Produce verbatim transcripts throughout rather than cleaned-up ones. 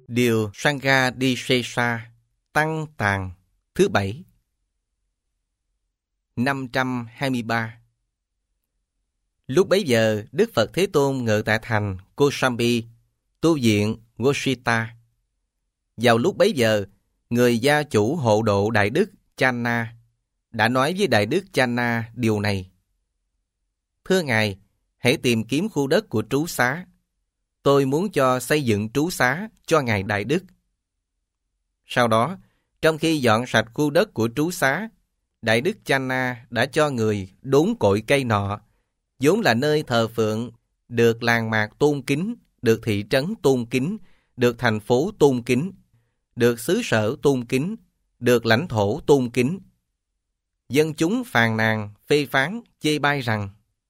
Điều Sanghadisesa Tăng Tàng thứ bảy. năm trăm hai mươi ba. Lúc bấy giờ, Đức Phật Thế Tôn ngự tại thành Kosambi, tu viện Goshita. Vào lúc bấy giờ, người gia chủ hộ độ Đại Đức Channa đã nói với Đại Đức Channa điều này: Thưa Ngài, hãy tìm kiếm khu đất của trú xá. Tôi muốn cho xây dựng trú xá cho Ngài Đại Đức. Sau đó, trong khi dọn sạch khu đất của trú xá, Đại Đức Channa đã cho người đốn cội cây nọ, vốn là nơi thờ phượng, được làng mạc tôn kính, được thị trấn tôn kính, được thành phố tôn kính, được xứ sở tôn kính, được lãnh thổ tôn kính. Dân chúng phàn nàn, phê phán, chê bai rằng: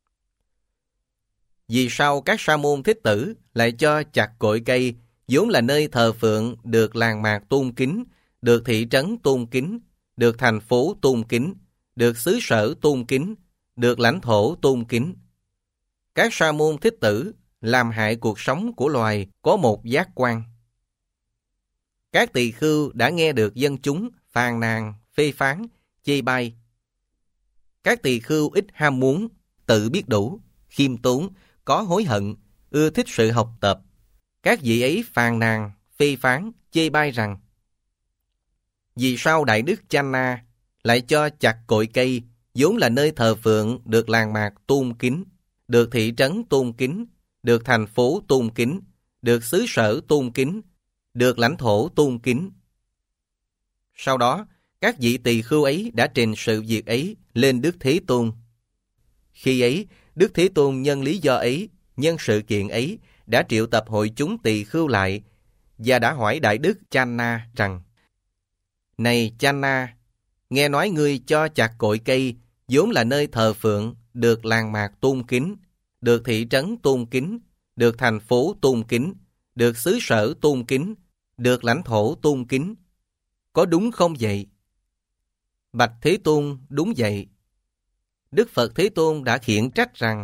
Vì sao các sa môn thích tử lại cho chặt cội cây, vốn là nơi thờ phượng, được làng mạc tôn kính, được thị trấn tôn kính, được thành phố tôn kính, được xứ sở tôn kính, được lãnh thổ tôn kính? Các sa môn thích tử làm hại cuộc sống của loài có một giác quan. Các tỳ khưu đã nghe được dân chúng phàn nàn, phê phán, chê bai. Các tỳ khưu ít ham muốn, tự biết đủ, khiêm tốn, có hối hận, ưa thích sự học tập. Các vị ấy phàn nàn, phê phán, chê bai rằng: Vì sao Đại Đức Channa lại cho chặt cội cây, vốn là nơi thờ phượng, được làng mạc tôn kính, được thị trấn tôn kính, được thành phố tôn kính, được xứ sở tôn kính, được lãnh thổ tôn kính? Sau đó, các vị tỳ khưu ấy đã trình sự việc ấy lên Đức Thế Tôn. Khi ấy, Đức Thế Tôn nhân lý do ấy, nhân sự kiện ấy, đã triệu tập hội chúng tỳ khưu lại và đã hỏi Đại Đức Channa rằng: Này Channa, nghe nói ngươi cho chặt cội cây, vốn là nơi thờ phượng, được làng mạc tôn kính, được thị trấn tôn kính, được thành phố tôn kính, được xứ sở tôn kính, được lãnh thổ tôn kính. Có đúng không vậy? Bạch Thế Tôn, đúng vậy. Đức Phật Thế Tôn đã khiển trách rằng: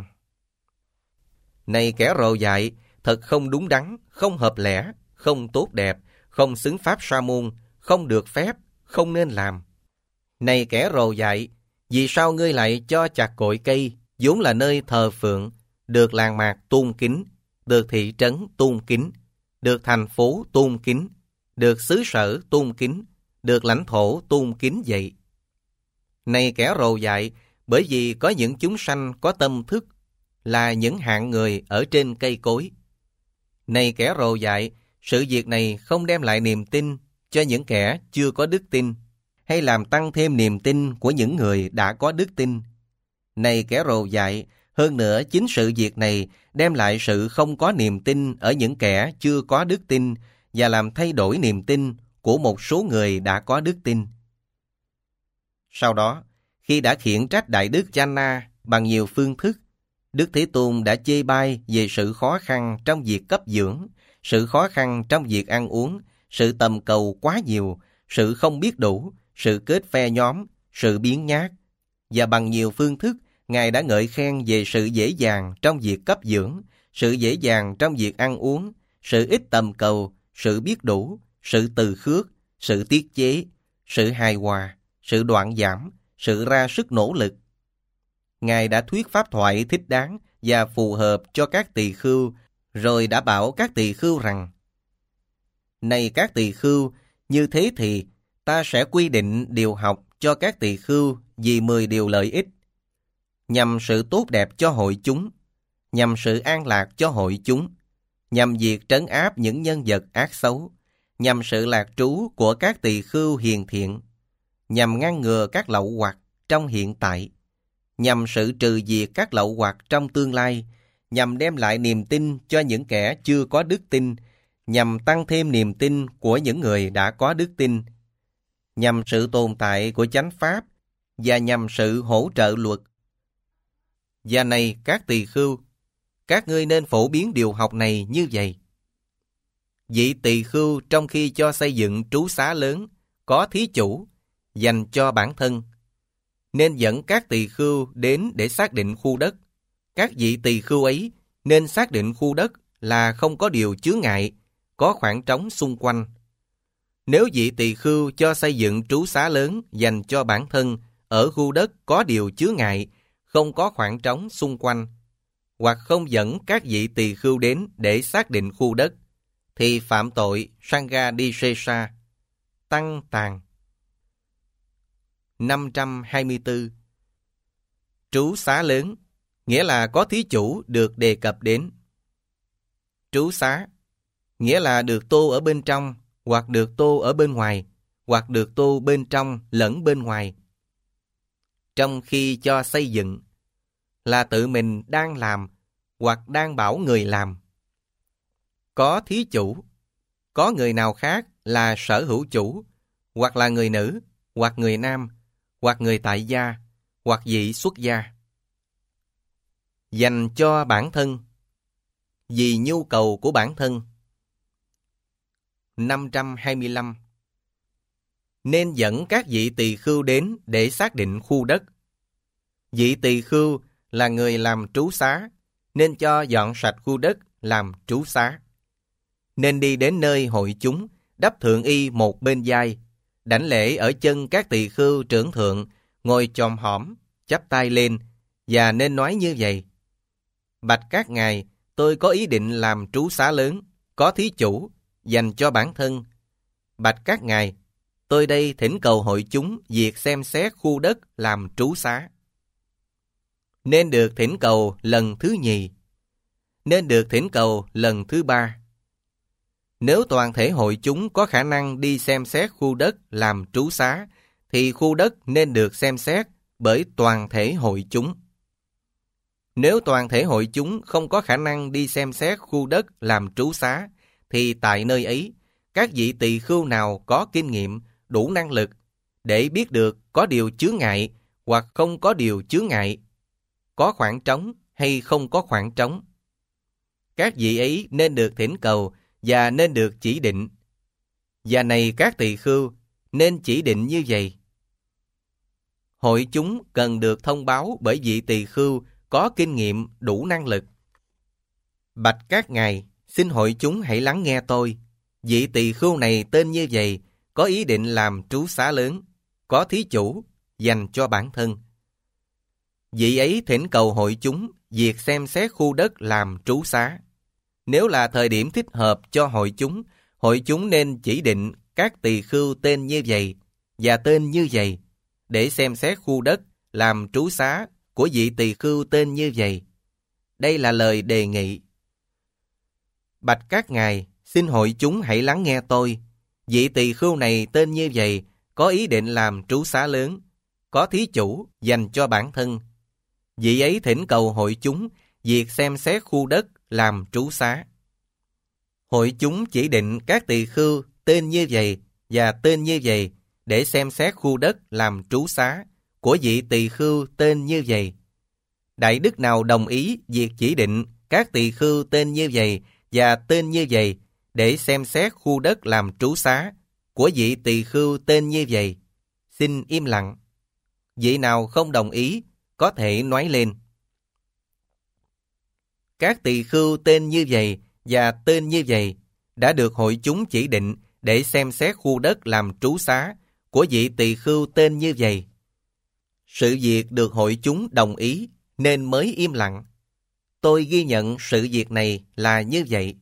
Này kẻ rồ dại, thật không đúng đắn, không hợp lẽ, không tốt đẹp, không xứng pháp sa môn, không được phép, không nên làm. Này kẻ rồ dại, vì sao ngươi lại cho chặt cội cây, vốn là nơi thờ phượng, được làng mạc tôn kính, được thị trấn tôn kính, được thành phố tôn kính, được xứ sở tôn kính, được lãnh thổ tôn kính vậy? Này kẻ rồ dại, bởi vì có những chúng sanh có tâm thức, là những hạng người ở trên cây cối. Này kẻ rồ dại, sự việc này không đem lại niềm tin cho những kẻ chưa có đức tin, hay làm tăng thêm niềm tin của những người đã có đức tin. Này kẻ rồ dại, hơn nữa chính sự việc này đem lại sự không có niềm tin ở những kẻ chưa có đức tin và làm thay đổi niềm tin của một số người đã có đức tin. Sau đó, khi đã khiển trách Đại Đức Channa bằng nhiều phương thức, Đức Thế Tôn đã chê bai về sự khó khăn trong việc cấp dưỡng, sự khó khăn trong việc ăn uống, sự tầm cầu quá nhiều, sự không biết đủ, sự kết phe nhóm, sự biếng nhác. Và bằng nhiều phương thức, Ngài đã ngợi khen về sự dễ dàng trong việc cấp dưỡng, sự dễ dàng trong việc ăn uống, sự ít tầm cầu, sự biết đủ, sự từ khước, sự tiết chế, sự hài hòa, sự đoạn giảm, sự ra sức nỗ lực. Ngài đã thuyết pháp thoại thích đáng và phù hợp cho các tỳ khưu, rồi đã bảo các tỳ khưu rằng: Này các tỳ khưu, như thế thì ta sẽ quy định điều học cho các tỳ khưu vì mười điều lợi ích, nhằm sự tốt đẹp cho hội chúng, nhằm sự an lạc cho hội chúng, nhằm việc trấn áp những nhân vật ác xấu, nhằm sự lạc trú của các tỳ khưu hiền thiện, nhằm ngăn ngừa các lậu hoặc trong hiện tại, nhằm sự trừ diệt các lậu hoặc trong tương lai, nhằm đem lại niềm tin cho những kẻ chưa có đức tin, nhằm tăng thêm niềm tin của những người đã có đức tin, nhằm sự tồn tại của chánh pháp và nhằm sự hỗ trợ luật. Và này các tỳ khưu, các ngươi nên phổ biến điều học này như vậy. Vị tỳ khưu trong khi cho xây dựng trú xá lớn, có thí chủ, dành cho bản thân, nên dẫn các tỳ khưu đến để xác định khu đất. Các vị tỳ khưu ấy nên xác định khu đất là không có điều chướng ngại, có khoảng trống xung quanh. Nếu vị tỳ khưu cho xây dựng trú xá lớn dành cho bản thân ở khu đất có điều chướng ngại, không có khoảng trống xung quanh, hoặc không dẫn các vị tỳ khưu đến để xác định khu đất, thì phạm tội Sanghadisesa, tăng tàn. năm trăm hai mươi tư. Trú xá lớn, nghĩa là có thí chủ được đề cập đến. Trú xá, nghĩa là được tô ở bên trong, hoặc được tô ở bên ngoài, hoặc được tô bên trong lẫn bên ngoài. Trong khi cho xây dựng, là tự mình đang làm, hoặc đang bảo người làm. Có thí chủ, có người nào khác là sở hữu chủ, hoặc là người nữ, hoặc người nam, hoặc người tại gia, hoặc vị xuất gia. Dành cho bản thân, vì nhu cầu của bản thân. năm trăm hai mươi lăm. Nên dẫn các vị tỳ khưu đến để xác định khu đất. Vị tỳ khưu là người làm trú xá, nên cho dọn sạch khu đất làm trú xá. Nên đi đến nơi hội chúng, đắp thượng y một bên vai, đảnh lễ ở chân các tỳ khưu trưởng thượng, ngồi chòm hõm, chắp tay lên, và nên nói như vậy: Bạch các ngài, tôi có ý định làm trú xá lớn, có thí chủ, dành cho bản thân. Bạch các ngài, tôi đây thỉnh cầu hội chúng việc xem xét khu đất làm trú xá. Nên được thỉnh cầu lần thứ nhì, nên được thỉnh cầu lần thứ ba. Nếu toàn thể hội chúng có khả năng đi xem xét khu đất làm trú xá, thì khu đất nên được xem xét bởi toàn thể hội chúng. Nếu toàn thể hội chúng không có khả năng đi xem xét khu đất làm trú xá, thì tại nơi ấy, các vị tỳ khưu nào có kinh nghiệm, đủ năng lực để biết được có điều chướng ngại hoặc không có điều chướng ngại, có khoảng trống hay không có khoảng trống. Các vị ấy nên được thỉnh cầu và nên được chỉ định. Và này các tỳ khưu, nên chỉ định như vậy. Hội chúng cần được thông báo bởi vị tỳ khưu có kinh nghiệm, đủ năng lực. Bạch các ngài, xin hội chúng hãy lắng nghe tôi. Vị tỳ khưu này tên như vậy, có ý định làm trú xá lớn, có thí chủ, dành cho bản thân. Vị ấy thỉnh cầu hội chúng việc xem xét khu đất làm trú xá. Nếu là thời điểm thích hợp cho hội chúng, hội chúng nên chỉ định các tỳ khưu tên như vậy và tên như vậy để xem xét khu đất làm trú xá của vị tỳ khưu tên như vậy. Đây là lời đề nghị. Bạch các ngài, xin hội chúng hãy lắng nghe tôi. Vị tỳ khưu này tên như vậy, có ý định làm trú xá lớn, có thí chủ, dành cho bản thân. Vị ấy thỉnh cầu hội chúng việc xem xét khu đất làm trú xá. Hội chúng chỉ định các tỳ khưu tên như vậy và tên như vậy để xem xét khu đất làm trú xá của vị tỳ khưu tên như vậy. Đại đức nào đồng ý việc chỉ định các tỳ khưu tên như vậy và tên như vậy để xem xét khu đất làm trú xá của vị tỳ khưu tên như vậy, xin im lặng. Vị nào không đồng ý có thể nói lên. Các tỳ khưu tên như vậy và tên như vậy đã được hội chúng chỉ định để xem xét khu đất làm trú xá của vị tỳ khưu tên như vậy. Sự việc được hội chúng đồng ý nên mới im lặng. Tôi ghi nhận sự việc này là như vậy.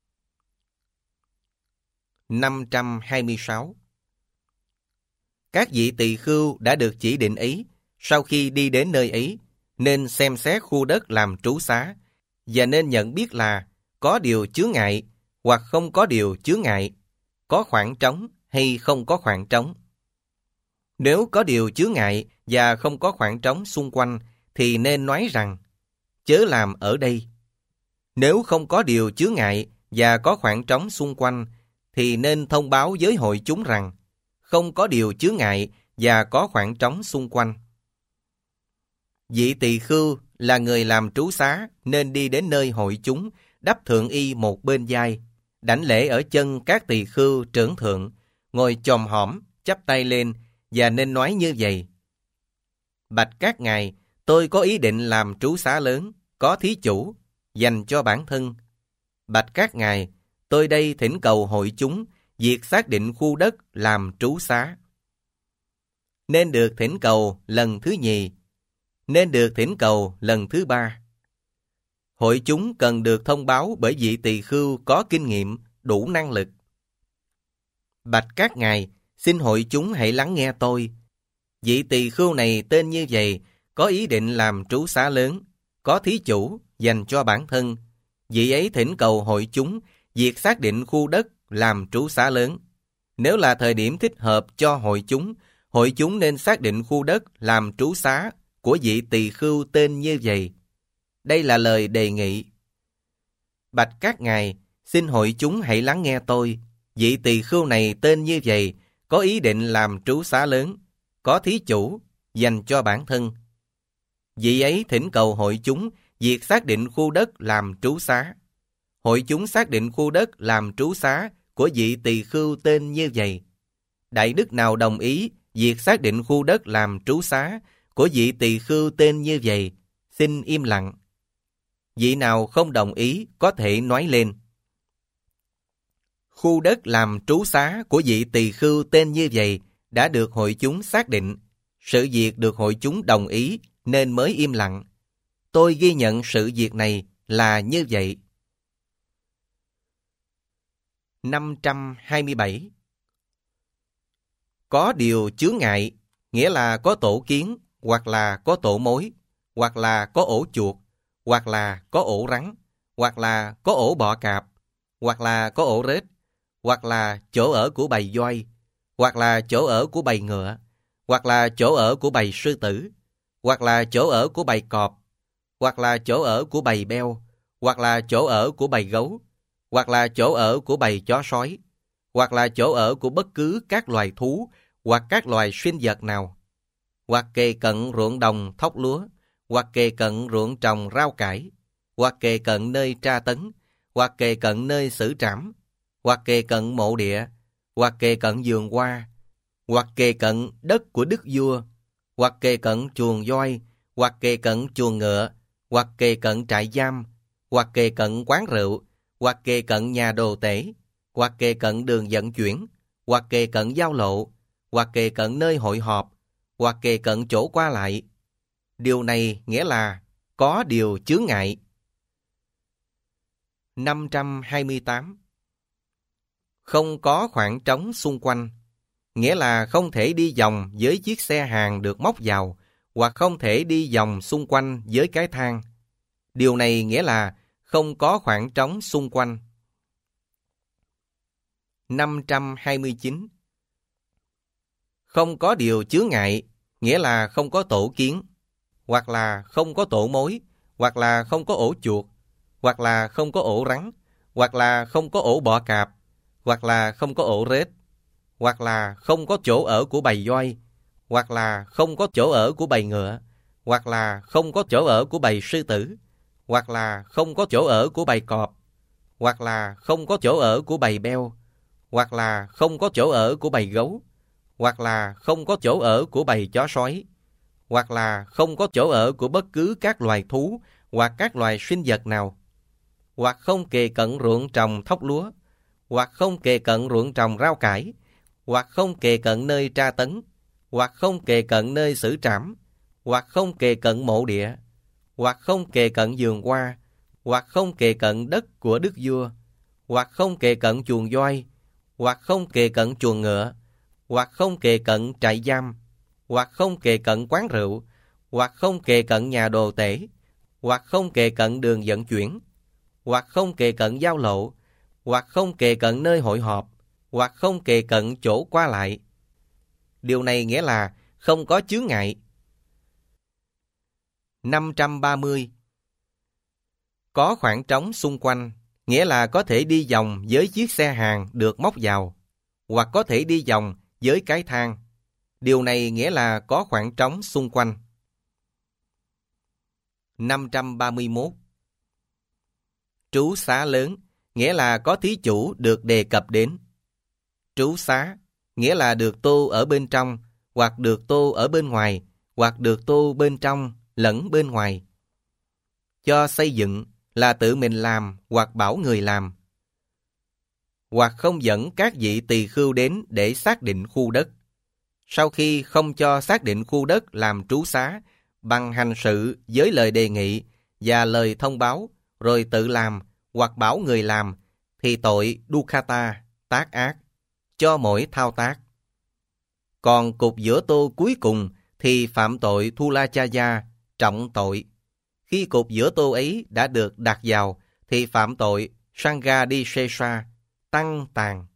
năm trăm hai mươi sáu. Các vị tỳ khưu đã được chỉ định ấy, sau khi đi đến nơi ấy, nên xem xét khu đất làm trú xá và nên nhận biết là có điều chướng ngại hoặc không có điều chướng ngại, có khoảng trống hay không có khoảng trống. Nếu có điều chướng ngại và không có khoảng trống xung quanh thì nên nói rằng chớ làm ở đây. Nếu không có điều chướng ngại và có khoảng trống xung quanh thì nên thông báo với hội chúng rằng không có điều chướng ngại và có khoảng trống xung quanh. Vị tỳ khưu là người làm trú xá nên đi đến nơi hội chúng, đắp thượng y một bên vai, đảnh lễ ở chân các tỳ khưu trưởng thượng, ngồi chòm hõm, chắp tay lên và nên nói như vậy: Bạch các ngài, tôi có ý định làm trú xá lớn, có thí chủ, dành cho bản thân. Bạch các ngài, Tôi đây thỉnh cầu hội chúng việc xác định khu đất làm trú xá. Nên được thỉnh cầu lần thứ nhì, nên được thỉnh cầu lần thứ ba. Hội chúng cần được thông báo bởi vị tỳ khưu có kinh nghiệm, đủ năng lực. Bạch các ngài, xin hội chúng hãy lắng nghe tôi. Vị tỳ khưu này tên như vậy, có ý định làm trú xá lớn, có thí chủ dành cho bản thân. Vị ấy thỉnh cầu hội chúng việc xác định khu đất làm trú xá lớn. Nếu là thời điểm thích hợp cho hội chúng, hội chúng nên xác định khu đất làm trú xá của vị tỳ khưu tên như vậy. Đây là lời đề nghị. Bạch các ngài, xin hội chúng hãy lắng nghe tôi. Vị tỳ khưu này tên như vậy, có ý định làm trú xá lớn, có thí chủ dành cho bản thân. Vị ấy thỉnh cầu hội chúng việc xác định khu đất làm trú xá. Hội chúng xác định khu đất làm trú xá của vị tỳ khưu tên như vậy. Đại đức nào đồng ý việc xác định khu đất làm trú xá của vị tỳ khưu tên như vậy, xin im lặng. Vị nào không đồng ý có thể nói lên. Khu đất làm trú xá của vị tỳ khưu tên như vậy đã được hội chúng xác định. Sự việc được hội chúng đồng ý nên mới im lặng. Tôi ghi nhận sự việc này là như vậy. năm trăm hai mươi bảy. Có điều chướng ngại, nghĩa là có tổ kiến, hoặc là có tổ mối, hoặc là có ổ chuột, hoặc là có ổ rắn, hoặc là có ổ bọ cạp, hoặc là có ổ rết, hoặc là chỗ ở của bầy voi, hoặc là chỗ ở của bầy ngựa, hoặc là chỗ ở của bầy sư tử, hoặc là chỗ ở của bầy cọp, hoặc là chỗ ở của bầy beo, hoặc là chỗ ở của bầy gấu, hoặc là chỗ ở của bầy chó sói, hoặc là chỗ ở của bất cứ các loài thú hoặc các loài sinh vật nào, hoặc kề cận ruộng đồng thóc lúa, hoặc kề cận ruộng trồng rau cải, hoặc kề cận nơi tra tấn, hoặc kề cận nơi xử trảm, hoặc kề cận mộ địa, hoặc kề cận vườn hoa, hoặc kề cận đất của đức vua, hoặc kề cận chuồng voi, hoặc kề cận chuồng ngựa, hoặc kề cận trại giam, hoặc kề cận quán rượu, hoặc kề cận nhà đồ tể, hoặc kề cận đường vận chuyển, hoặc kề cận giao lộ, hoặc kề cận nơi hội họp, hoặc kề cận chỗ qua lại. Điều này nghĩa là có điều chướng ngại. năm trăm hai mươi tám. Không có khoảng trống xung quanh, nghĩa là không thể đi vòng với chiếc xe hàng được móc vào, hoặc không thể đi vòng xung quanh với cái thang. Điều này nghĩa là không có khoảng trống xung quanh. năm trăm hai mươi chín. Không có điều chướng ngại, nghĩa là không có tổ kiến, hoặc là không có tổ mối, hoặc là không có ổ chuột, hoặc là không có ổ rắn, hoặc là không có ổ bọ cạp, hoặc là không có ổ rết, hoặc là không có chỗ ở của bầy voi, hoặc là không có chỗ ở của bầy ngựa, hoặc là không có chỗ ở của bầy sư tử, hoặc là không có chỗ ở của bầy cọp, hoặc là không có chỗ ở của bầy beo, hoặc là không có chỗ ở của bầy gấu, hoặc là không có chỗ ở của bầy chó sói, hoặc là không có chỗ ở của bất cứ các loài thú hoặc các loài sinh vật nào, hoặc không kề cận ruộng trồng thóc lúa, hoặc không kề cận ruộng trồng rau cải, hoặc không kề cận nơi tra tấn, hoặc không kề cận nơi xử trảm, hoặc không kề cận mộ địa, hoặc không kề cận vườn hoa, hoặc không kề cận đất của đức vua, hoặc không kề cận chuồng voi, hoặc không kề cận chuồng ngựa, hoặc không kề cận trại giam, hoặc không kề cận quán rượu, hoặc không kề cận nhà đồ tể, hoặc không kề cận đường vận chuyển, hoặc không kề cận giao lộ, hoặc không kề cận nơi hội họp, hoặc không kề cận chỗ qua lại. Điều này nghĩa là không có chướng ngại. năm trăm ba mươi. Có khoảng trống xung quanh, nghĩa là có thể đi vòng với chiếc xe hàng được móc vào, hoặc có thể đi vòng với cái thang. Điều này nghĩa là có khoảng trống xung quanh. năm trăm ba mươi mốt. Trú xá lớn, nghĩa là có thí chủ được đề cập đến. Trú xá, nghĩa là được tô ở bên trong, hoặc được tô ở bên ngoài, hoặc được tô bên trong lẫn bên ngoài. Cho xây dựng là tự mình làm hoặc bảo người làm. hoặc không dẫn các vị tỳ khưu đến để xác định khu đất. Sau khi không cho xác định khu đất làm trú xá, bằng hành sự với lời đề nghị và lời thông báo, rồi tự làm hoặc bảo người làm, thì tội Dukkata, tác ác, cho mỗi thao tác. Còn cục giữa tô cuối cùng thì phạm tội Thulachaya, trọng tội. Khi cục giữa tô ấy đã được đặt vào, thì phạm tội Sanghadisesa, tăng tàn.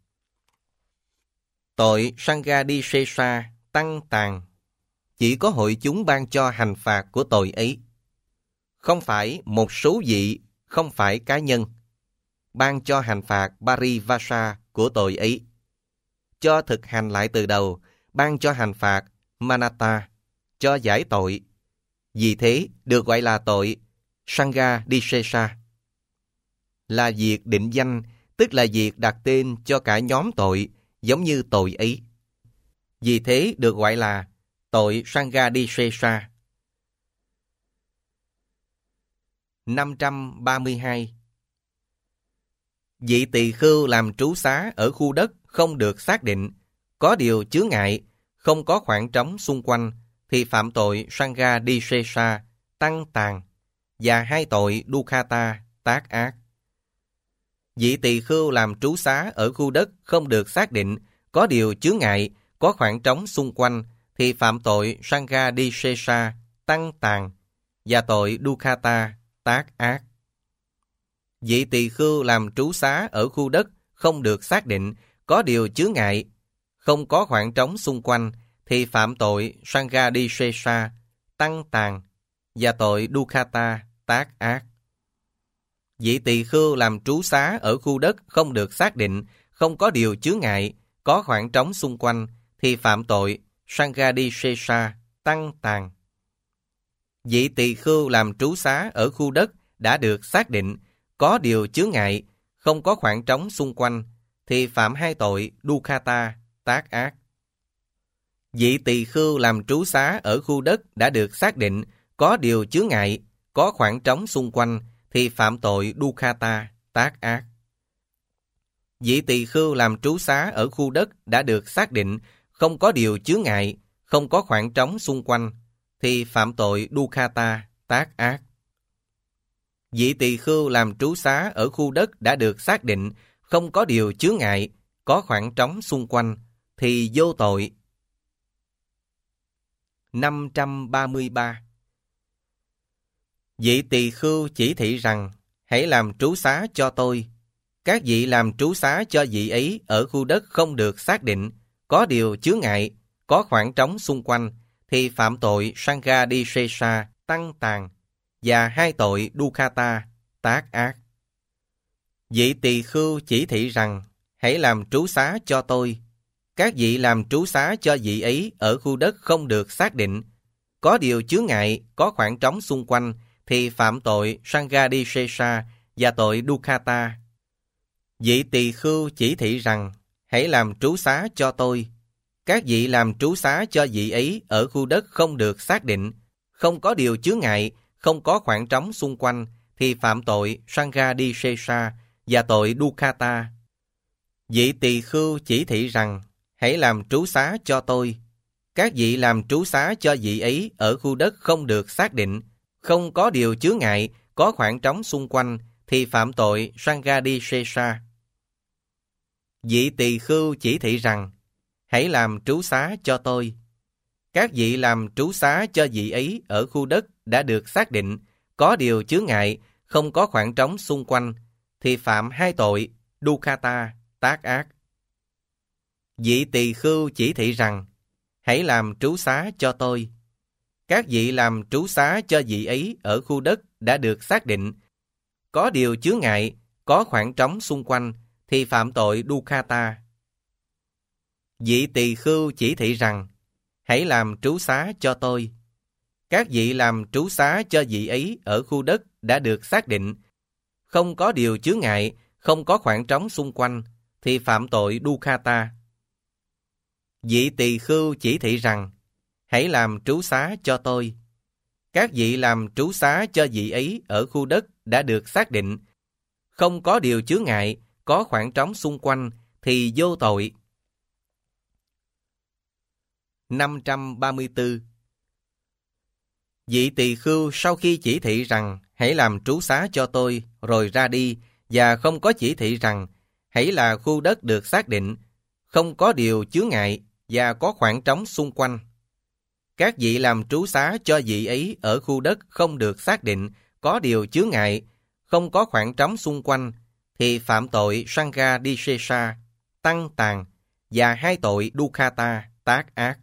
Tội Sanghadisesa, tăng tàn, chỉ có hội chúng ban cho hành phạt của tội ấy. Không phải một số vị, không phải cá nhân, ban cho hành phạt Parivasa của tội ấy. Cho thực hành lại từ đầu, ban cho hành phạt Manata, cho giải tội. Vì thế được gọi là tội Sanghadisesa. Là việc định danh, tức là việc đặt tên cho cả nhóm tội giống như tội ấy. Vì thế được gọi là tội Sanghadisesa. năm trăm ba mươi hai. Vị tỳ khưu làm trú xá ở khu đất không được xác định, có điều chướng ngại, không có khoảng trống xung quanh, thì phạm tội Sanghadisesa, tăng tàn, và hai tội Dukkata, tác ác. Vị tỳ khưu làm trú xá ở khu đất không được xác định, có điều chướng ngại, có khoảng trống xung quanh, thì phạm tội Sanghadisesa, tăng tàn, và tội Dukkata, tác ác. Vị tỳ khưu làm trú xá ở khu đất không được xác định, có điều chướng ngại, không có khoảng trống xung quanh, thì phạm tội Sanghadisesa, tăng tàn, và tội Dukkata, tác ác. Vị tỳ khưu làm trú xá ở khu đất không được xác định, không có điều chướng ngại, có khoảng trống xung quanh, thì phạm tội Sanghadisesa, tăng tàn. Vị tỳ khưu làm trú xá ở khu đất đã được xác định, có điều chướng ngại, không có khoảng trống xung quanh, thì phạm hai tội Dukkata, tác ác. Vị tỳ khưu làm trú xá ở khu đất đã được xác định, có điều chướng ngại, có khoảng trống xung quanh, thì phạm tội Dukkata, tác ác. Vị tỳ khưu làm trú xá ở khu đất đã được xác định, không có điều chướng ngại, không có khoảng trống xung quanh, thì phạm tội Dukkata, tác ác. Vị tỳ khưu làm trú xá ở khu đất đã được xác định, không có điều chướng ngại, có khoảng trống xung quanh, thì vô tội. năm trăm ba mươi ba. Vị tỳ khưu chỉ thị rằng, hãy làm trú xá cho tôi. Các vị làm trú xá cho vị ấy ở khu đất không được xác định, có điều chướng ngại, có khoảng trống xung quanh, thì phạm tội Sanghadisesa, tăng tàn, và hai tội Dukkata, tác ác. Vị tỳ khưu chỉ thị rằng, hãy làm trú xá cho tôi. Các vị làm trú xá cho vị ấy ở khu đất không được xác định, có điều chướng ngại, có khoảng trống xung quanh, thì phạm tội Sanghadisesa và tội Dukkata. Vị tỳ khưu chỉ thị rằng, hãy làm trú xá cho tôi. Các vị làm trú xá cho vị ấy ở khu đất không được xác định, không có điều chướng ngại, không có khoảng trống xung quanh, thì phạm tội Sanghadisesa và tội Dukkata. Vị tỳ khưu chỉ thị rằng, hãy làm trú xá cho tôi. Các vị làm trú xá cho vị ấy ở khu đất không được xác định, không có điều chướng ngại, có khoảng trống xung quanh, thì phạm tội Sanghadisesa. Vị tỳ khưu chỉ thị rằng, hãy làm trú xá cho tôi. Các vị làm trú xá cho vị ấy ở khu đất đã được xác định, có điều chướng ngại, không có khoảng trống xung quanh, thì phạm hai tội Dukkata, tác ác. Vị tỳ khưu chỉ thị rằng, hãy làm trú xá cho tôi. Các vị làm trú xá cho vị ấy ở khu đất đã được xác định, có điều chướng ngại, có khoảng trống xung quanh, thì phạm tội Dukkata. Vị tỳ khưu chỉ thị rằng, hãy làm trú xá cho tôi. Các vị làm trú xá cho vị ấy ở khu đất đã được xác định, không có điều chướng ngại, không có khoảng trống xung quanh, thì phạm tội Dukkata. Vị tỳ khưu chỉ thị rằng, hãy làm trú xá cho tôi. Các vị làm trú xá cho vị ấy ở khu đất đã được xác định, không có điều chướng ngại, có khoảng trống xung quanh thì vô tội. năm trăm ba mươi tư. Vị tỳ khưu sau khi chỉ thị rằng hãy làm trú xá cho tôi rồi ra đi, và không có chỉ thị rằng hãy là khu đất được xác định, không có điều chướng ngại và có khoảng trống xung quanh. Các vị làm trú xá cho vị ấy ở khu đất không được xác định, có điều chướng ngại, không có khoảng trống xung quanh, thì phạm tội Sangha Disesa, tăng tàn, và hai tội Dukkata, tác ác.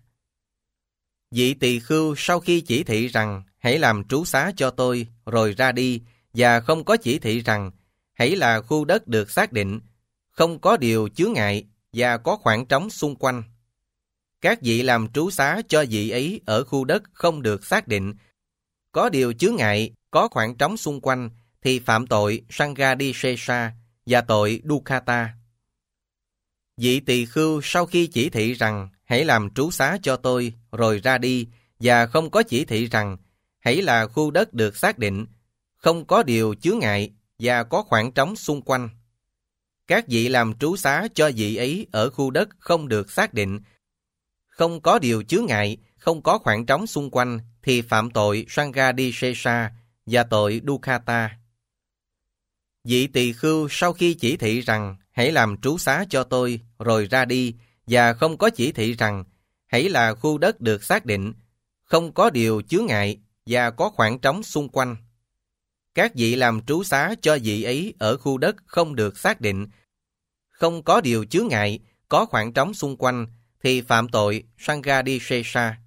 Vị tỳ khưu sau khi chỉ thị rằng hãy làm trú xá cho tôi rồi ra đi, và không có chỉ thị rằng hãy là khu đất được xác định, không có điều chướng ngại và có khoảng trống xung quanh. Các vị làm trú xá cho vị ấy ở khu đất không được xác định, có điều chướng ngại, có khoảng trống xung quanh, thì phạm tội Sangha Disesa và tội Dukkata. Vị tỳ khưu sau khi chỉ thị rằng hãy làm trú xá cho tôi rồi ra đi, và không có chỉ thị rằng hãy là khu đất được xác định, không có điều chướng ngại và có khoảng trống xung quanh. Các vị làm trú xá cho vị ấy ở khu đất không được xác định, không có điều chướng ngại, không có khoảng trống xung quanh, thì phạm tội Sangha Disesa và tội Dukkata. Vị tỳ khưu sau khi chỉ thị rằng hãy làm trú xá cho tôi rồi ra đi, và không có chỉ thị rằng hãy là khu đất được xác định, không có điều chướng ngại và có khoảng trống xung quanh. Các vị làm trú xá cho vị ấy ở khu đất không được xác định, không có điều chướng ngại, có khoảng trống xung quanh, thì phạm tội Sangha Disesa.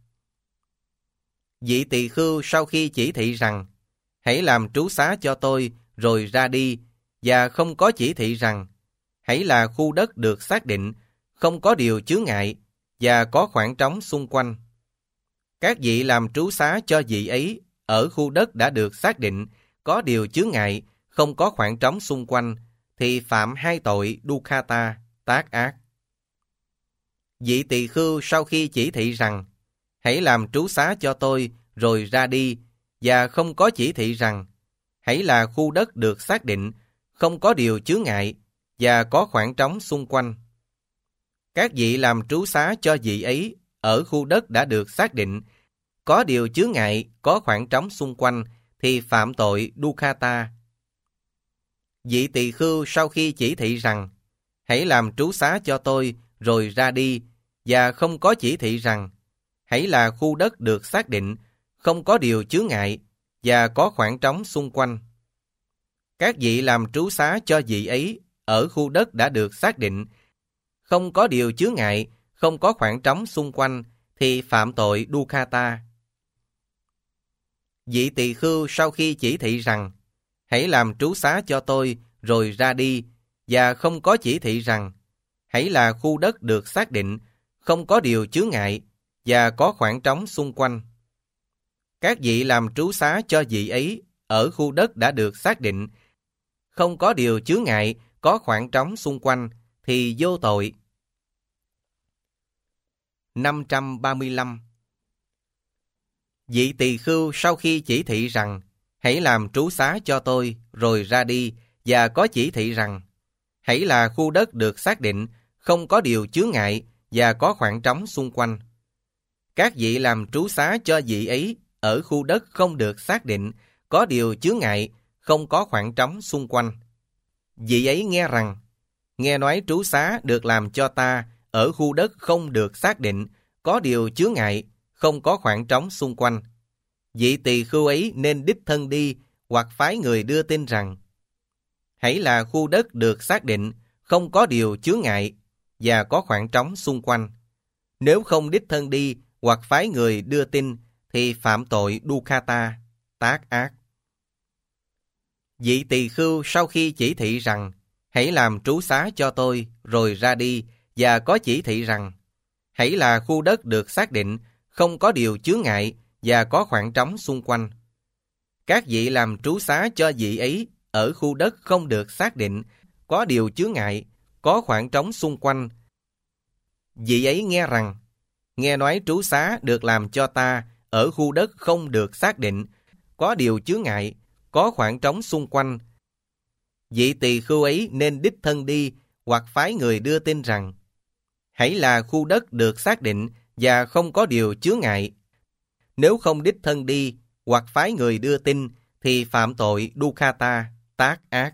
Vị tỳ khưu sau khi chỉ thị rằng hãy làm trú xá cho tôi rồi ra đi, và không có chỉ thị rằng hãy là khu đất được xác định, không có điều chướng ngại và có khoảng trống xung quanh. Các vị làm trú xá cho vị ấy ở khu đất đã được xác định, có điều chướng ngại, không có khoảng trống xung quanh, thì phạm hai tội Dukkata, tác ác. Vị tỳ khưu sau khi chỉ thị rằng hãy làm trú xá cho tôi rồi ra đi, và không có chỉ thị rằng hãy là khu đất được xác định, không có điều chướng ngại và có khoảng trống xung quanh. Các vị làm trú xá cho vị ấy ở khu đất đã được xác định, có điều chướng ngại, có khoảng trống xung quanh, thì phạm tội Dukkata. Vị tỳ khưu sau khi chỉ thị rằng hãy làm trú xá cho tôi rồi ra đi, và không có chỉ thị rằng hãy là khu đất được xác định, không có điều chướng ngại và có khoảng trống xung quanh. Các vị làm trú xá cho vị ấy ở khu đất đã được xác định, không có điều chướng ngại, không có khoảng trống xung quanh, thì phạm tội Dukkata. Vị tỳ khưu sau khi chỉ thị rằng hãy làm trú xá cho tôi rồi ra đi, và không có chỉ thị rằng hãy là khu đất được xác định, không có điều chướng ngại và có khoảng trống xung quanh. Các vị làm trú xá cho vị ấy ở khu đất đã được xác định, không có điều chướng ngại, có khoảng trống xung quanh, thì vô tội. năm trăm ba mươi lăm. Vị tỳ khưu sau khi chỉ thị rằng hãy làm trú xá cho tôi rồi ra đi, và có chỉ thị rằng hãy là khu đất được xác định, không có điều chướng ngại và có khoảng trống xung quanh. Các vị làm trú xá cho vị ấy ở khu đất không được xác định, có điều chướng ngại, không có khoảng trống xung quanh. Vị ấy nghe rằng nghe nói trú xá được làm cho ta ở khu đất không được xác định, có điều chướng ngại, không có khoảng trống xung quanh. Vị tỳ khưu ấy nên đích thân đi, hoặc phái người đưa tin rằng hãy là khu đất được xác định, không có điều chướng ngại và có khoảng trống xung quanh. Nếu không đích thân đi hoặc phái người đưa tin, thì phạm tội Dukkata, tác ác. Vị tỳ khưu sau khi chỉ thị rằng hãy làm trú xá cho tôi rồi ra đi, và có chỉ thị rằng hãy là khu đất được xác định, không có điều chướng ngại và có khoảng trống xung quanh. Các vị làm trú xá cho vị ấy ở khu đất không được xác định, có điều chướng ngại, có khoảng trống xung quanh. Vị ấy nghe rằng nghe nói trú xá được làm cho ta ở khu đất không được xác định, có điều chướng ngại, có khoảng trống xung quanh. Vị tỳ khưu ấy nên đích thân đi hoặc phái người đưa tin rằng hãy là khu đất được xác định và không có điều chướng ngại. Nếu không đích thân đi hoặc phái người đưa tin thì phạm tội Dukkata, tác ác.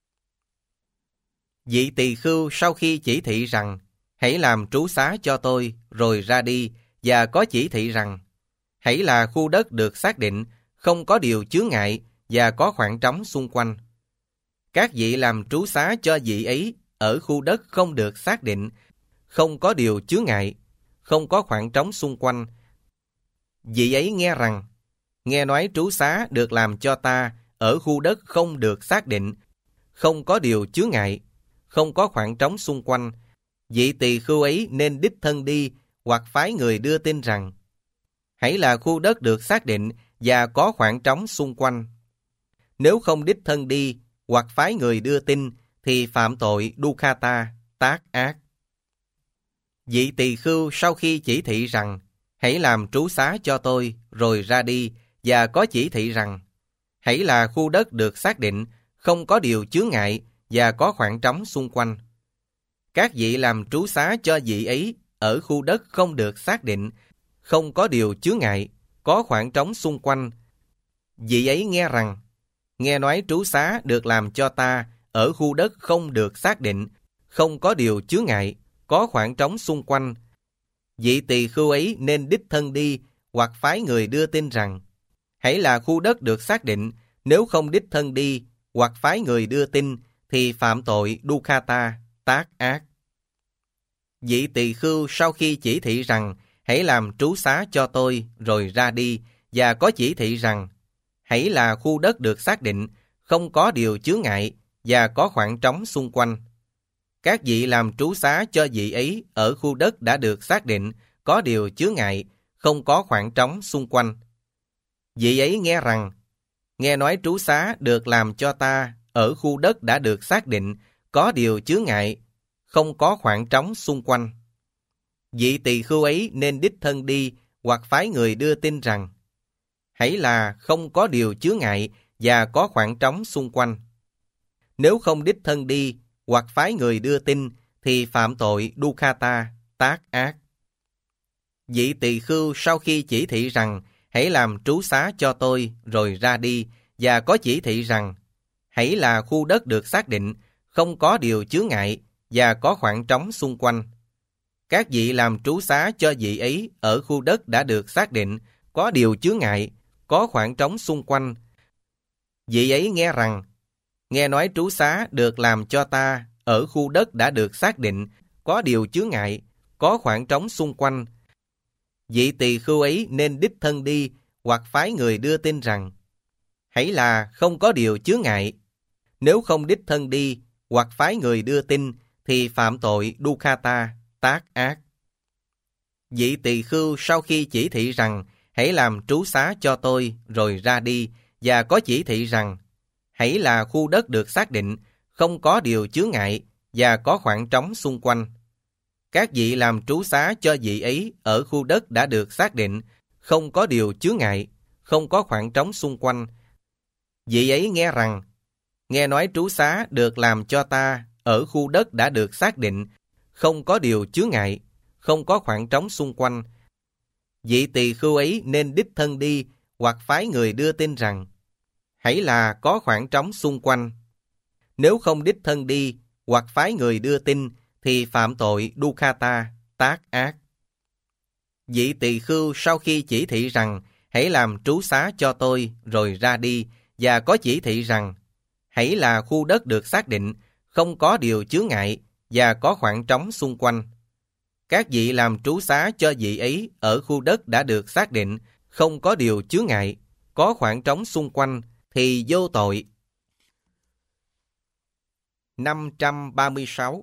Vị tỳ khưu sau khi chỉ thị rằng hãy làm trú xá cho tôi rồi ra đi và có chỉ thị rằng hãy là khu đất được xác định, không có điều chướng ngại và có khoảng trống xung quanh. Các vị làm trú xá cho vị ấy ở khu đất không được xác định, không có điều chướng ngại, không có khoảng trống xung quanh. Vị ấy nghe rằng nghe nói trú xá được làm cho ta ở khu đất không được xác định, không có điều chướng ngại, không có khoảng trống xung quanh. Vị tỳ khưu ấy nên đích thân đi hoặc phái người đưa tin rằng hãy là khu đất được xác định và có khoảng trống xung quanh. Nếu không đích thân đi hoặc phái người đưa tin thì phạm tội Dukkata, tác ác. Vị tỳ khưu sau khi chỉ thị rằng hãy làm trú xá cho tôi rồi ra đi và có chỉ thị rằng hãy là khu đất được xác định, không có điều chướng ngại và có khoảng trống xung quanh. Các vị làm trú xá cho vị ấy ở khu đất không được xác định, không có điều chướng ngại, có khoảng trống xung quanh. Vị ấy nghe rằng nghe nói trú xá được làm cho ta ở khu đất không được xác định, không có điều chướng ngại, có khoảng trống xung quanh. Vị tỳ khưu ấy nên đích thân đi hoặc phái người đưa tin rằng hãy là khu đất được xác định. Nếu không đích thân đi hoặc phái người đưa tin thì phạm tội Dukkata, tác ác. Vị tỳ khưu sau khi chỉ thị rằng hãy làm trú xá cho tôi rồi ra đi và có chỉ thị rằng hãy là khu đất được xác định, không có điều chướng ngại và có khoảng trống xung quanh. Các vị làm trú xá cho vị ấy ở khu đất đã được xác định, có điều chướng ngại, không có khoảng trống xung quanh. Vị ấy nghe rằng nghe nói trú xá được làm cho ta ở khu đất đã được xác định, có điều chướng ngại, không có khoảng trống xung quanh. Vị tỳ khưu ấy nên đích thân đi hoặc phái người đưa tin rằng hãy là không có điều chướng ngại và có khoảng trống xung quanh. Nếu không đích thân đi hoặc phái người đưa tin thì phạm tội Dukkata, tác ác. Vị tỳ khưu sau khi chỉ thị rằng hãy làm trú xá cho tôi rồi ra đi và có chỉ thị rằng hãy là khu đất được xác định, không có điều chướng ngại và có khoảng trống xung quanh. Các vị làm trú xá cho vị ấy ở khu đất đã được xác định, có điều chướng ngại, có khoảng trống xung quanh. Vị ấy nghe rằng nghe nói trú xá được làm cho ta ở khu đất đã được xác định, có điều chướng ngại, có khoảng trống xung quanh. Vị tỳ khưu ấy nên đích thân đi hoặc phái người đưa tin rằng hãy là không có điều chướng ngại. Nếu không đích thân đi hoặc phái người đưa tin thì phạm tội Dukkata, tác ác. Vị tỳ khưu sau khi chỉ thị rằng hãy làm trú xá cho tôi rồi ra đi và có chỉ thị rằng hãy là khu đất được xác định, không có điều chướng ngại và có khoảng trống xung quanh. Các vị làm trú xá cho vị ấy ở khu đất đã được xác định, không có điều chướng ngại, không có khoảng trống xung quanh. Vị ấy nghe rằng nghe nói trú xá được làm cho ta ở khu đất đã được xác định, không có điều chướng ngại, không có khoảng trống xung quanh. Vị tỳ khưu ấy nên đích thân đi hoặc phái người đưa tin rằng hãy là có khoảng trống xung quanh. Nếu không đích thân đi hoặc phái người đưa tin thì phạm tội Dukkata, tác ác. Vị tỳ khưu sau khi chỉ thị rằng hãy làm trú xá cho tôi rồi ra đi và có chỉ thị rằng hãy là khu đất được xác định, không có điều chướng ngại và có khoảng trống xung quanh. Các vị làm trú xá cho vị ấy ở khu đất đã được xác định, không có điều chướng ngại, có khoảng trống xung quanh thì vô tội. năm trăm ba mươi sáu.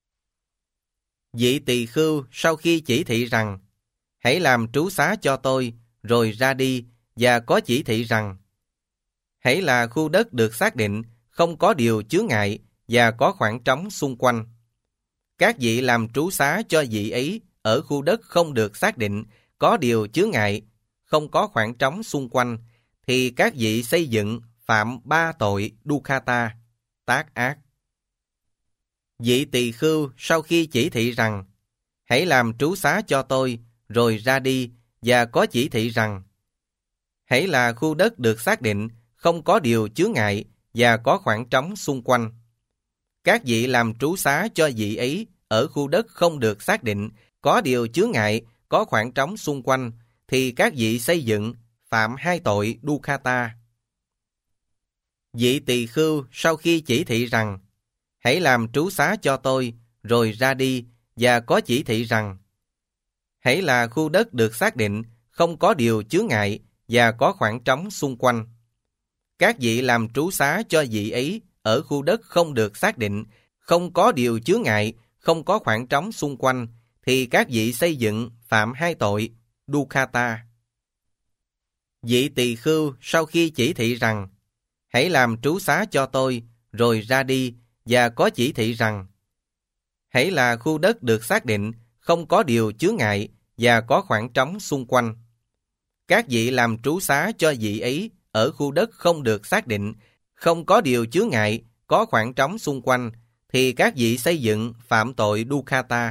Vị tỳ khưu sau khi chỉ thị rằng hãy làm trú xá cho tôi rồi ra đi và có chỉ thị rằng hãy là khu đất được xác định, không có điều chướng ngại và có khoảng trống xung quanh. Các vị làm trú xá cho vị ấy ở khu đất không được xác định, có điều chướng ngại, không có khoảng trống xung quanh thì các vị xây dựng phạm ba tội Dukkata, tác ác. Vị tỳ khưu sau khi chỉ thị rằng, hãy làm trú xá cho tôi, rồi ra đi, và có chỉ thị rằng, hãy là khu đất được xác định, không có điều chướng ngại, và có khoảng trống xung quanh. Các vị làm trú xá cho vị ấy ở khu đất không được xác định, có điều chướng ngại, có khoảng trống xung quanh, thì các vị xây dựng phạm hai tội Dukkata. Vị tỳ khưu sau khi chỉ thị rằng, hãy làm trú xá cho tôi, rồi ra đi, và có chỉ thị rằng, hãy là khu đất được xác định, không có điều chướng ngại, và có khoảng trống xung quanh. Các vị làm trú xá cho vị ấy ở khu đất không được xác định, không có điều chướng ngại, không có khoảng trống xung quanh, thì các vị xây dựng phạm hai tội Dukkata. Vị tỳ khưu sau khi chỉ thị rằng, hãy làm trú xá cho tôi, rồi ra đi, và có chỉ thị rằng, hãy là khu đất được xác định, không có điều chướng ngại, và có khoảng trống xung quanh. Các vị làm trú xá cho vị ấy ở khu đất không được xác định, không có điều chướng ngại, có khoảng trống xung quanh, thì các vị xây dựng phạm tội Dukkata.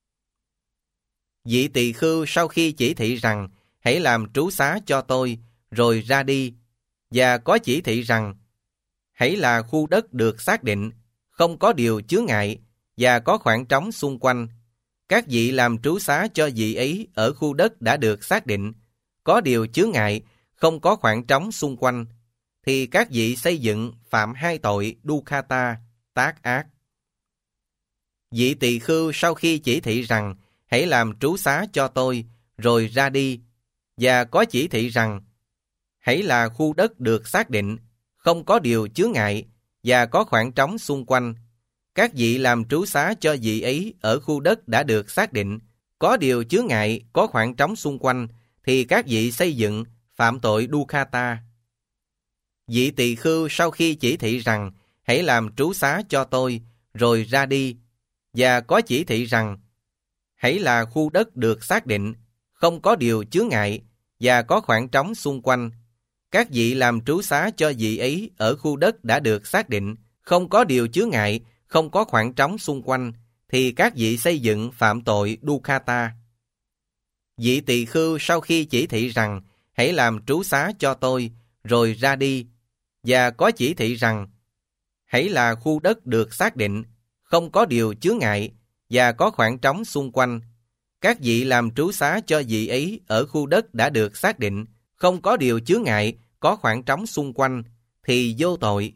Vị tỳ khưu sau khi chỉ thị rằng, hãy làm trú xá cho tôi, rồi ra đi, và có chỉ thị rằng, hãy là khu đất được xác định, không có điều chướng ngại, và có khoảng trống xung quanh. Các vị làm trú xá cho vị ấy ở khu đất đã được xác định, có điều chướng ngại, không có khoảng trống xung quanh, thì các vị xây dựng phạm hai tội Dukkata, tác ác. Vị tỳ khưu sau khi chỉ thị rằng, hãy làm trú xá cho tôi, rồi ra đi, và có chỉ thị rằng, hãy là khu đất được xác định, không có điều chướng ngại, và có khoảng trống xung quanh. Các vị làm trú xá cho vị ấy ở khu đất đã được xác định, có điều chướng ngại, có khoảng trống xung quanh, thì các vị xây dựng phạm tội Dukkata. Vị tỳ khưu sau khi chỉ thị rằng, hãy làm trú xá cho tôi, rồi ra đi, và có chỉ thị rằng, hãy là khu đất được xác định, không có điều chướng ngại, và có khoảng trống xung quanh. Các vị làm trú xá cho vị ấy ở khu đất đã được xác định, không có điều chướng ngại, không có khoảng trống xung quanh, thì các vị xây dựng phạm tội Dukkata. Vị tỳ khưu sau khi chỉ thị rằng, hãy làm trú xá cho tôi, rồi ra đi, và có chỉ thị rằng, hãy là khu đất được xác định, không có điều chướng ngại, và có khoảng trống xung quanh. Các vị làm trú xá cho vị ấy ở khu đất đã được xác định, không có điều chướng ngại, có khoảng trống xung quanh, thì vô tội.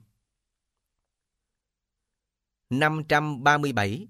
năm trăm ba mươi bảy.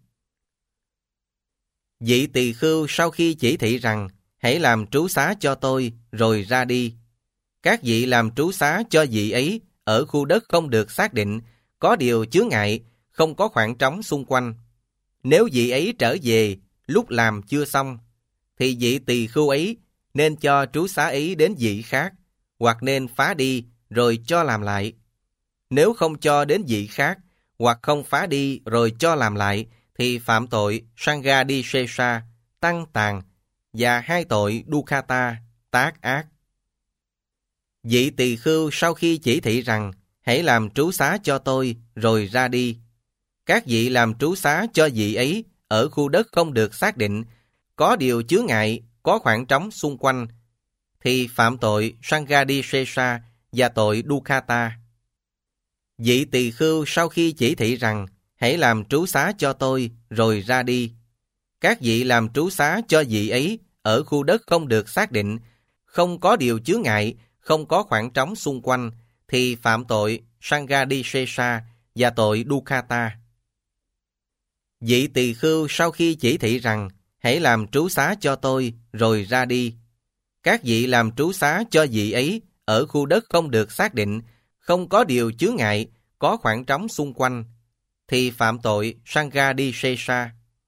Vị tỳ khưu sau khi chỉ thị rằng, hãy làm trú xá cho tôi, rồi ra đi. Các vị làm trú xá cho vị ấy ở khu đất không được xác định, có điều chướng ngại, không có khoảng trống xung quanh. Nếu vị ấy trở về lúc làm chưa xong, thì vị tỳ khưu ấy nên cho trú xá ấy đến vị khác, hoặc nên phá đi rồi cho làm lại. Nếu không cho đến vị khác, hoặc không phá đi rồi cho làm lại, thì phạm tội Sanghadisesa, tăng tàn, và hai tội Dukkata, tác ác. Vị tỳ khưu sau khi chỉ thị rằng, hãy làm trú xá cho tôi, rồi ra đi. Các vị làm trú xá cho vị ấy ở khu đất không được xác định, có điều chướng ngại, có khoảng trống xung quanh, thì phạm tội Sanghadisesa và tội Dukkata. Vị tỳ khưu sau khi chỉ thị rằng, hãy làm trú xá cho tôi, rồi ra đi. Các vị làm trú xá cho vị ấy ở khu đất không được xác định, không có điều chướng ngại, không có khoảng trống xung quanh, thì phạm tội Sanghadisesa và tội Dukkata. Vị tỳ khưu sau khi chỉ thị rằng, hãy làm trú xá cho tôi, rồi ra đi. Các vị làm trú xá cho vị ấy ở khu đất không được xác định, không có điều chướng ngại, có khoảng trống xung quanh, thì phạm tội Sanghadisesa.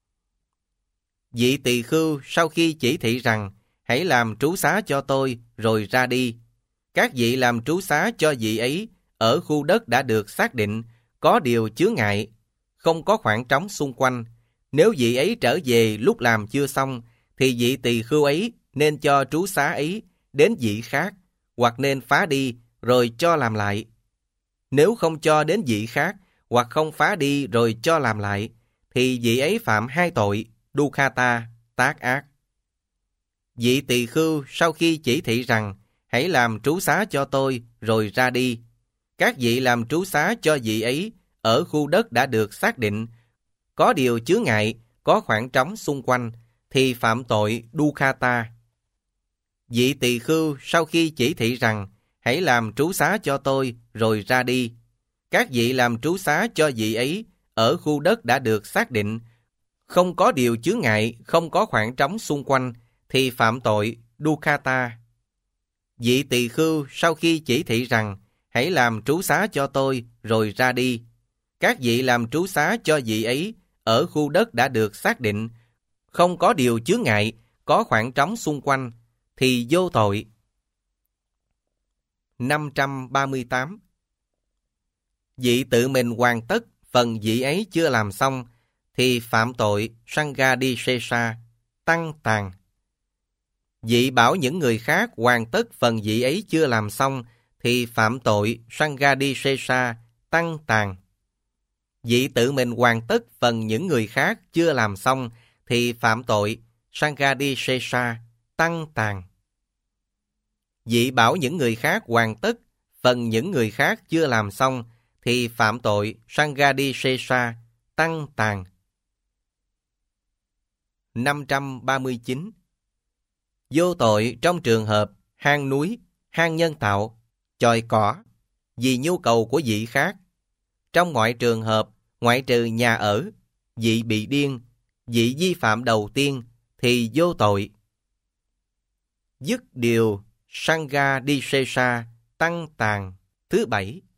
Vị tỳ khưu sau khi chỉ thị rằng, hãy làm trú xá cho tôi, rồi ra đi. Các vị làm trú xá cho vị ấy ở khu đất đã được xác định, có điều chướng ngại, không có khoảng trống xung quanh. Nếu vị ấy trở về lúc làm chưa xong, thì vị tỳ khưu ấy nên cho trú xá ấy đến vị khác, hoặc nên phá đi rồi cho làm lại. Nếu không cho đến vị khác, hoặc không phá đi rồi cho làm lại, thì vị ấy phạm hai tội Dukkata, tác ác. Vị tỳ khưu sau khi chỉ thị rằng hãy làm trú xá cho tôi rồi ra đi, các vị làm trú xá cho vị ấy ở khu đất đã được xác định, có điều chướng ngại, có khoảng trống xung quanh, thì phạm tội Dukkata. Vị tỳ khưu sau khi chỉ thị rằng hãy làm trú xá cho tôi rồi ra đi, các vị làm trú xá cho vị ấy ở khu đất đã được xác định, không có điều chướng ngại, không có khoảng trống xung quanh, thì phạm tội Dukkata. Vị tỳ khưu sau khi chỉ thị rằng hãy làm trú xá cho tôi rồi ra đi, các vị làm trú xá cho vị ấy ở khu đất đã được xác định, không có điều chướng ngại, có khoảng trống xung quanh, thì vô tội. năm trăm ba mươi tám. Vị tự mình hoàn tất phần vị ấy chưa làm xong, thì phạm tội Sanghadisesa, tăng tàn. Vị bảo những người khác hoàn tất phần vị ấy chưa làm xong, thì phạm tội Sanghadisesa, tăng tàn. Vị tự mình hoàn tất phần những người khác chưa làm xong, thì phạm tội Sanghadisesa, tăng tàn. Vị bảo những người khác hoàn tất phần những người khác chưa làm xong, thì phạm tội Sanghadisesa, tăng tàn. năm trăm ba mươi chín. Vô tội trong trường hợp hang núi, hang nhân tạo, chòi cỏ, vì nhu cầu của vị khác. Trong mọi trường hợp, ngoại trừ nhà ở, vị bị điên, vị vi phạm đầu tiên, thì vô tội. Dứt điều Sanghadisesa, tăng tàn. Thứ bảy.